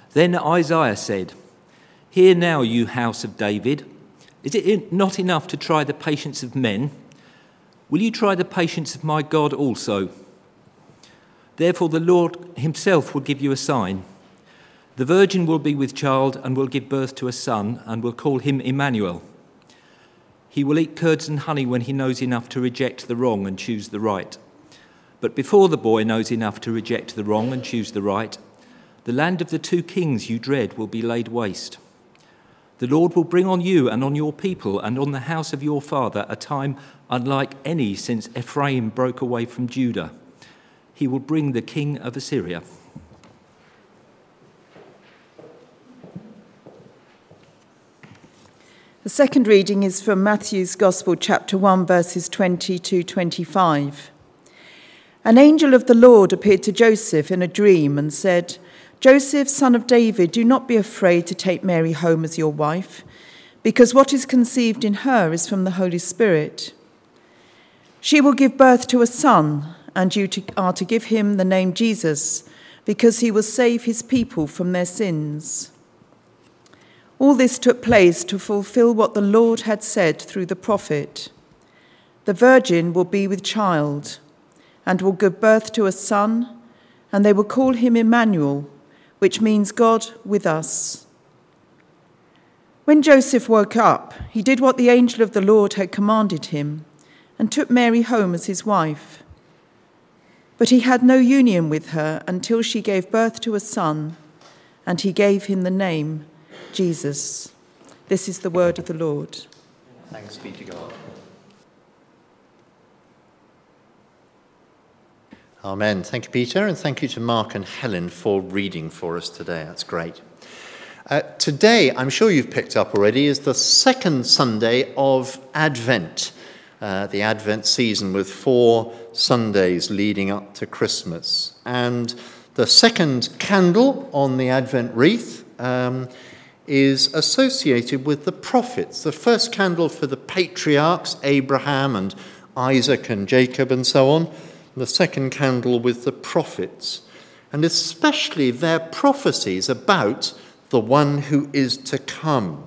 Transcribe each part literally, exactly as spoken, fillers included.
Then Isaiah said, "Hear now, you house of David. Is it not enough to try the patience of men? Will you try the patience of my God also? Therefore the Lord himself will give you a sign. The virgin will be with child and will give birth to a son and will call him Emmanuel. He will eat curds and honey when he knows enough to reject the wrong and choose the right. But before the boy knows enough to reject the wrong and choose the right, the land of the two kings you dread will be laid waste. The Lord will bring on you and on your people and on the house of your father a time unlike any since Ephraim broke away from Judah. He will bring the king of Assyria." The second reading is from Matthew's Gospel, chapter one, verses twenty to twenty-five. An angel of the Lord appeared to Joseph in a dream and said, "Joseph, son of David, do not be afraid to take Mary home as your wife, because what is conceived in her is from the Holy Spirit. She will give birth to a son, and you are to give him the name Jesus, because he will save his people from their sins." All this took place to fulfill what the Lord had said through the prophet. "The virgin will be with child and will give birth to a son, and they will call him Emmanuel, which means God with us." When Joseph woke up, he did what the angel of the Lord had commanded him and took Mary home as his wife. But he had no union with her until she gave birth to a son, and he gave him the name Jesus. This is the word of the Lord. Thanks be to God. Amen. Thank you, Peter, and thank you to Mark and Helen for reading for us today. That's great. Uh, today, I'm sure you've picked up already, is the second Sunday of Advent, uh, the Advent season with four Sundays leading up to Christmas. And the second candle on the Advent wreath um, is associated with the prophets. The first candle for the patriarchs, Abraham and Isaac and Jacob and so on. The second candle with the prophets, and especially their prophecies about the one who is to come.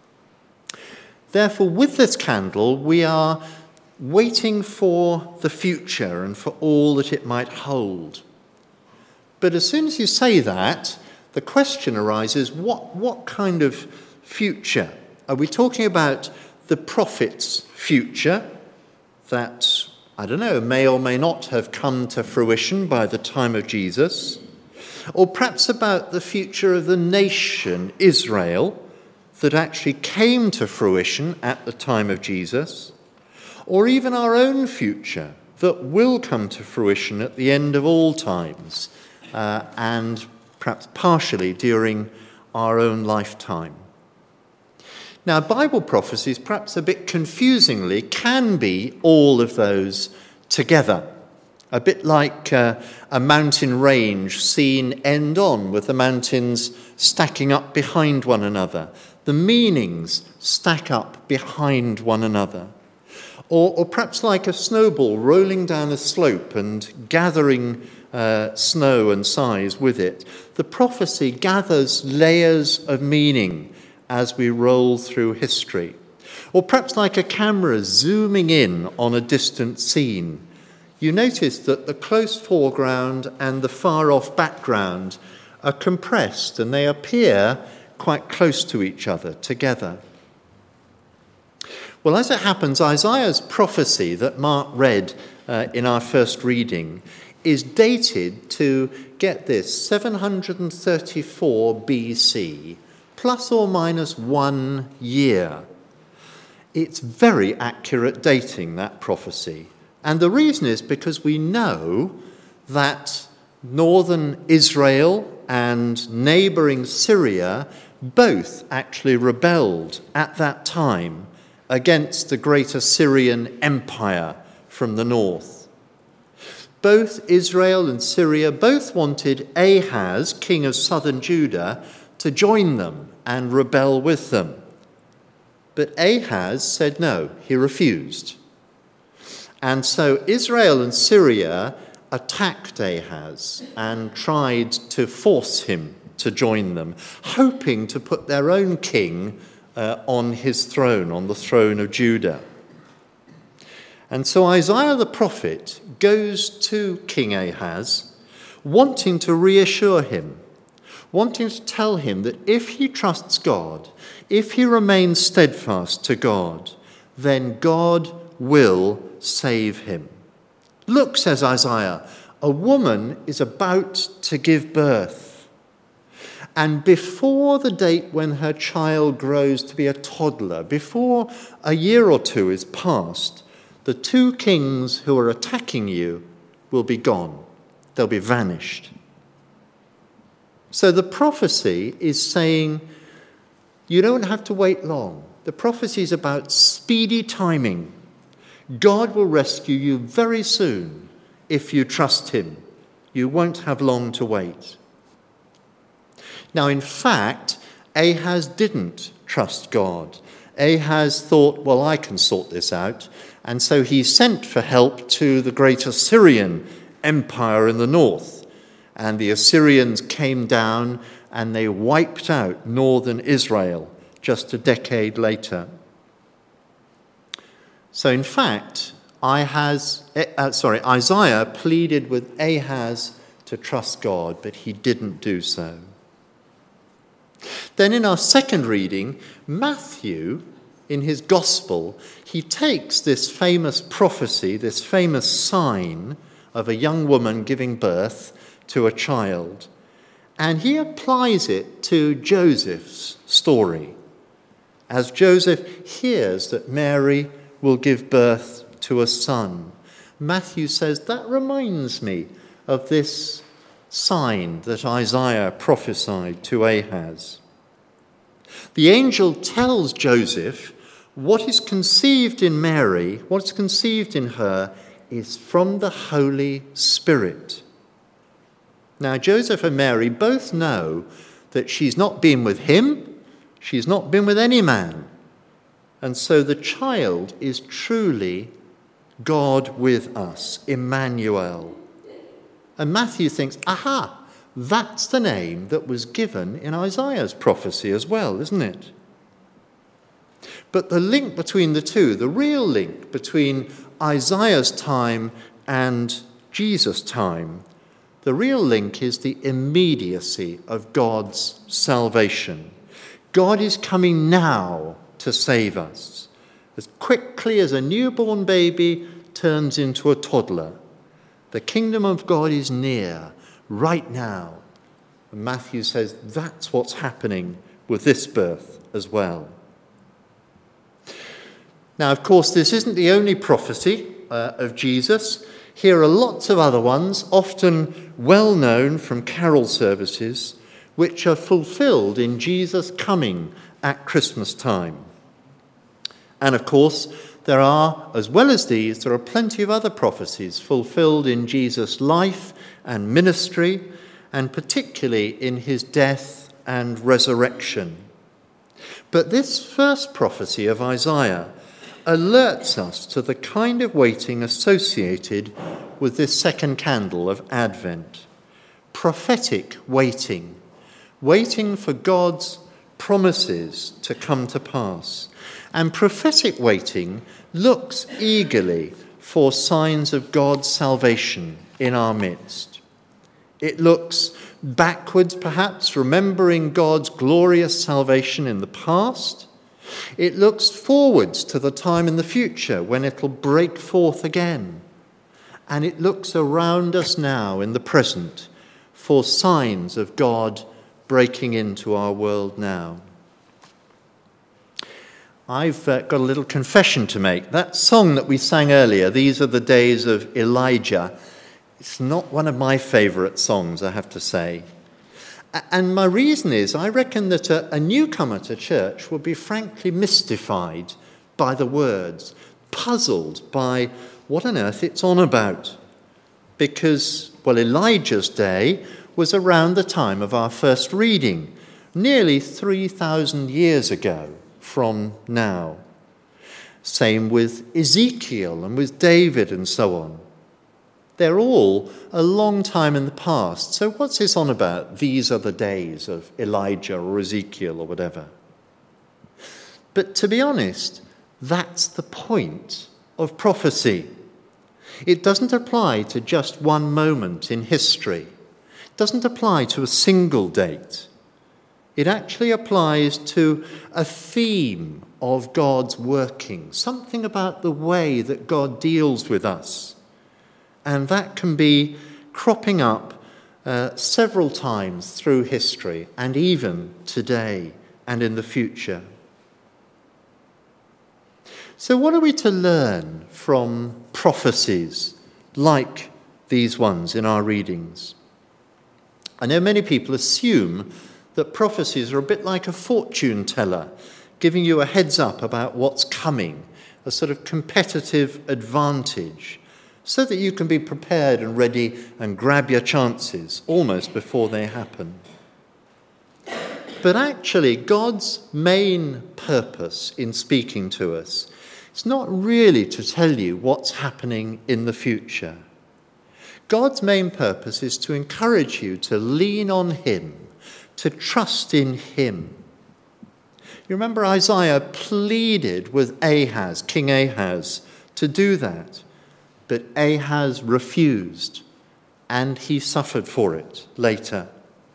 Therefore, with this candle, we are waiting for the future and for all that it might hold. But as soon as you say that, the question arises, what, what kind of future? Are we talking about the prophet's future that, I don't know, may or may not have come to fruition by the time of Jesus? Or perhaps about the future of the nation Israel that actually came to fruition at the time of Jesus? Or even our own future that will come to fruition at the end of all times uh, and perhaps partially during our own lifetime? Now, Bible prophecies, perhaps a bit confusingly, can be all of those together. A bit like uh, a mountain range seen end on, with the mountains stacking up behind one another. The meanings stack up behind one another. Or, or perhaps like a snowball rolling down a slope and gathering uh, snow and size with it. The prophecy gathers layers of meaning as we roll through history. Or perhaps like a camera zooming in on a distant scene. You notice that the close foreground and the far-off background are compressed and they appear quite close to each other together. Well, as it happens, Isaiah's prophecy that Mark read uh, in our first reading is dated to, get this, seven hundred thirty-four B C, plus or minus one year. It's very accurate dating, that prophecy. And the reason is because we know that northern Israel and neighbouring Syria both actually rebelled at that time against the great Assyrian Empire from the north. Both Israel and Syria both wanted Ahaz, king of southern Judah, to join them and rebel with them. But Ahaz said no, he refused. And so Israel and Syria attacked Ahaz and tried to force him to join them, hoping to put their own king uh, on his throne, on the throne of Judah. And so Isaiah the prophet goes to King Ahaz, wanting to reassure him, wanting to tell him that if he trusts God, if he remains steadfast to God, then God will save him. Look, says Isaiah, a woman is about to give birth. And before the date when her child grows to be a toddler, before a year or two is past, the two kings who are attacking you will be gone. They'll be vanished. So the prophecy is saying you don't have to wait long. The prophecy is about speedy timing. God will rescue you very soon if you trust him. You won't have long to wait. Now, in fact, Ahaz didn't trust God. Ahaz thought, well, I can sort this out. And so he sent for help to the great Assyrian empire in the north. And the Assyrians came down and they wiped out northern Israel just a decade later. So in fact, Ahaz, uh, sorry, Isaiah pleaded with Ahaz to trust God, but he didn't do so. Then in our second reading, Matthew, in his gospel, he takes this famous prophecy, this famous sign of a young woman giving birth to a child, and he applies it to Joseph's story. As Joseph hears that Mary will give birth to a son, Matthew says, that reminds me of this sign that Isaiah prophesied to Ahaz. The angel tells Joseph what is conceived in Mary, what's conceived in her, is from the Holy Spirit. Now, Joseph and Mary both know that she's not been with him, she's not been with any man. And so the child is truly God with us, Emmanuel. And Matthew thinks, aha, that's the name that was given in Isaiah's prophecy as well, isn't it? But the link between the two, the real link between Isaiah's time and Jesus' time, the real link is the immediacy of God's salvation. God is coming now to save us, as quickly as a newborn baby turns into a toddler. The kingdom of God is near, right now. And Matthew says that's what's happening with this birth as well. Now, of course, this isn't the only prophecy uh, of Jesus. Here are lots of other ones, often well known from carol services, which are fulfilled in Jesus' coming at Christmas time. And of course, there are, as well as these, there are plenty of other prophecies fulfilled in Jesus' life and ministry, and particularly in his death and resurrection. But this first prophecy of Isaiah alerts us to the kind of waiting associated with this second candle of Advent. Prophetic waiting, waiting for God's promises to come to pass. And prophetic waiting looks eagerly for signs of God's salvation in our midst. It looks backwards, perhaps, remembering God's glorious salvation in the past. It looks forwards to the time in the future when it'll break forth again. And it looks around us now in the present for signs of God breaking into our world now. I've uh, got a little confession to make. That song that we sang earlier, These Are the Days of Elijah, it's not one of my favourite songs, I have to say. And my reason is, I reckon that a, a newcomer to church will be frankly mystified by the words, puzzled by what on earth it's on about. Because, well, Elijah's day was around the time of our first reading, nearly three thousand years ago from now. Same with Ezekiel and with David and so on. They're all a long time in the past. So what's this on about? These are the days of Elijah or Ezekiel or whatever. But to be honest, that's the point of prophecy. It doesn't apply to just one moment in history. It doesn't apply to a single date. It actually applies to a theme of God's working, something about the way that God deals with us. And that can be cropping up uh, several times through history, and even today and in the future. So what are we to learn from prophecies like these ones in our readings? I know many people assume that prophecies are a bit like a fortune teller, giving you a heads up about what's coming, a sort of competitive advantage, so that you can be prepared and ready and grab your chances almost before they happen. But actually, God's main purpose in speaking to us is not really to tell you what's happening in the future. God's main purpose is to encourage you to lean on him, to trust in him. You remember Isaiah pleaded with Ahaz, King Ahaz, to do that. But Ahaz refused, and he suffered for it later.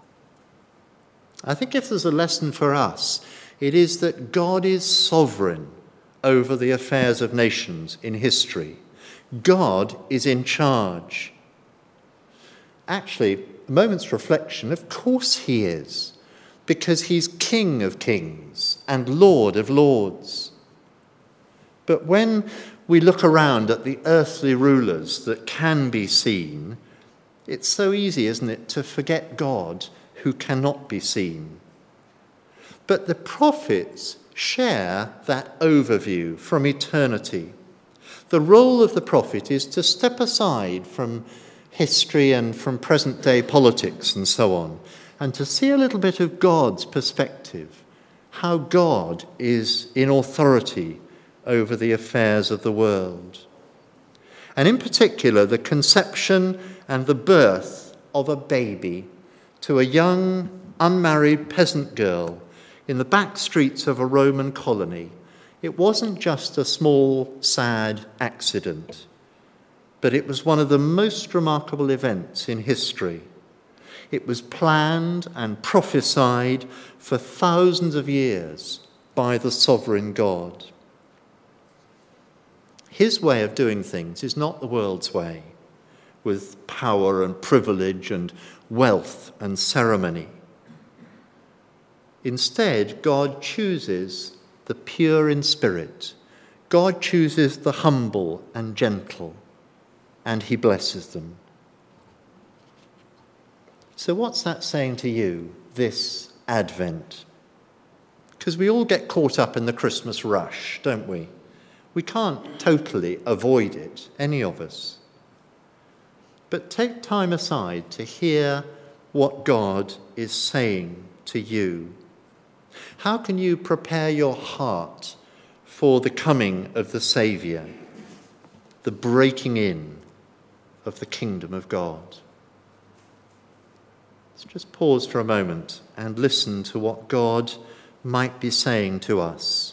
I think if there's a lesson for us, it is that God is sovereign over the affairs of nations in history. God is in charge. Actually, a moment's reflection, of course he is, because he's King of kings and Lord of lords. But when we look around at the earthly rulers that can be seen, it's so easy, isn't it, to forget God who cannot be seen. But the prophets share that overview from eternity. The role of the prophet is to step aside from history and from present-day politics and so on, and to see a little bit of God's perspective, how God is in authority over the affairs of the world. And in particular, the conception and the birth of a baby to a young, unmarried peasant girl in the back streets of a Roman colony. It wasn't just a small, sad accident, but it was one of the most remarkable events in history. It was planned and prophesied for thousands of years by the sovereign God. His way of doing things is not the world's way, with power and privilege and wealth and ceremony. Instead, God chooses the pure in spirit. God chooses the humble and gentle, and he blesses them. So what's that saying to you this Advent? Because we all get caught up in the Christmas rush, don't we? We can't totally avoid it, any of us. But take time aside to hear what God is saying to you. How can you prepare your heart for the coming of the Saviour, the breaking in of the kingdom of God? Let's just pause for a moment and listen to what God might be saying to us.